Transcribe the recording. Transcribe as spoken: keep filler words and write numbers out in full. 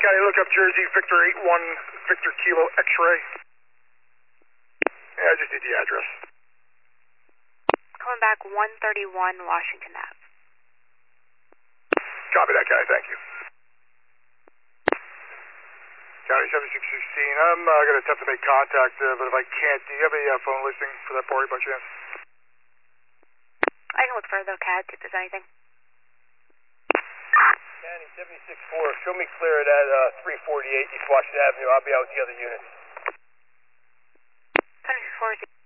County, look up Jersey, Victor eight one, Victor Kilo X-ray. Yeah, I just need the address. Calling back one thirty-one Washington Ave. Copy that, County, thank you. County seventy-six sixteen, I'm uh, going to attempt to make contact, uh, but if I can't, do you have a uh, phone listing for that party by chance? I can look further, C A D, if there's anything. County seventy-six four, show me clear at uh, three forty-eight East Washington Avenue. I'll be out with the other units. seventy-six four